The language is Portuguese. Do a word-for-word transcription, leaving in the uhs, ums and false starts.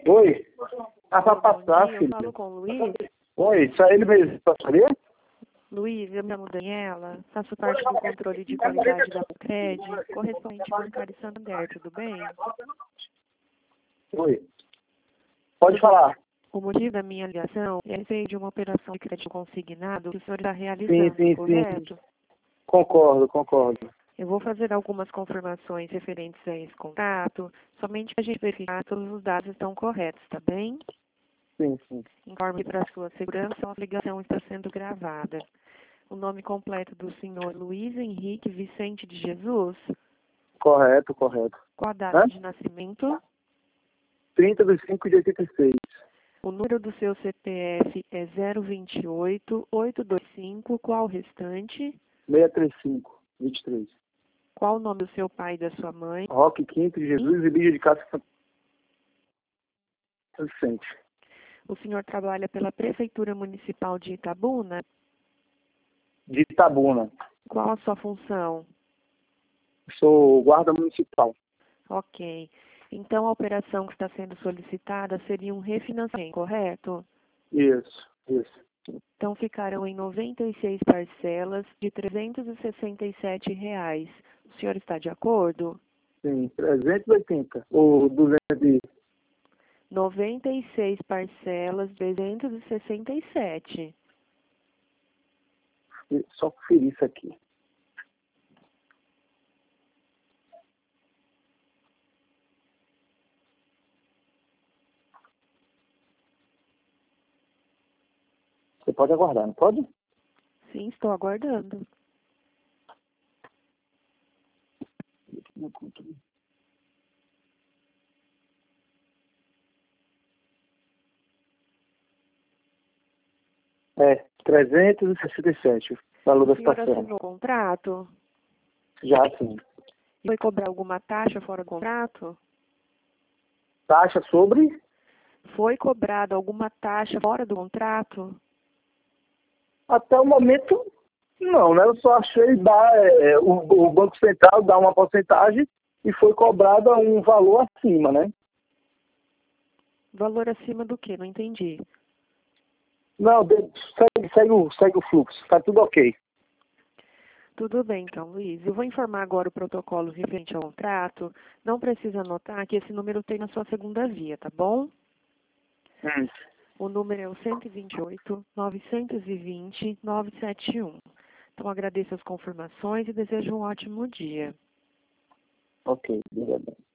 Oi. Ah, pra Bom passar, dia, eu filho. falo com o Luiz. Oi, isso é ele mesmo. Passaria? Luiz, eu me chamo Daniela, faço parte do controle de qualidade da Cred, correspondente ao Mercado Santander, tudo bem? Oi. Pode falar. O motivo da minha ligação é a respeito de uma operação de crédito consignado que o senhor está Sim, realizando, sim, correto? sim. Concordo, concordo. Eu vou fazer algumas confirmações referentes a esse contrato, somente para a gente verificar que todos os dados estão corretos, tá bem? Sim, sim. Informe para sua segurança, a ligação está sendo gravada. O nome completo do senhor Luiz Henrique Vicente de Jesus. Correto, correto. Qual a data Hã? de nascimento? trinta de cinco de oitenta e seis. O número do seu C P F é zero vinte e oito, oitocentos e vinte e cinco. Qual o restante? seiscentos e trinta e cinco, vinte e três. Qual o nome do seu pai e da sua mãe? Roque Quinto de Jesus e Lígia de Castro Vicente. O senhor trabalha pela Prefeitura Municipal de Itabuna? De Itabuna. Qual a sua função? Sou guarda municipal. Ok. Então, a operação que está sendo solicitada seria um refinanciamento, correto? Isso, isso. Então, ficarão em noventa e seis parcelas de trezentos e sessenta e sete reais. O senhor está de acordo? Sim, trezentos e oitenta. Ou duzentos e... noventa e seis parcelas, trezentos e sessenta e sete. Só conferir isso aqui. Você pode aguardar, não pode? Sim, estou aguardando. É, trezentos e sessenta e sete, o valor O das senhor parcelas. assinou o contrato? Já sim. E foi cobrar alguma taxa fora do contrato? Taxa sobre? Foi cobrado alguma taxa fora do contrato? Até o momento, não, né? Eu só achei dar, é, o, o Banco Central dá uma porcentagem e foi cobrado um valor acima, né? Valor acima do que? Não entendi. Não, de- segue, segue, o, segue o fluxo, tá tudo ok. Tudo bem, então, Luiz. Eu vou informar agora o protocolo referente ao contrato. Não precisa anotar que esse número tem na sua segunda via, tá bom? Hum. O número é o cento e vinte e oito, novecentos e vinte, novecentos e setenta e um. Então, agradeço as confirmações e desejo um ótimo dia. Ok, obrigado.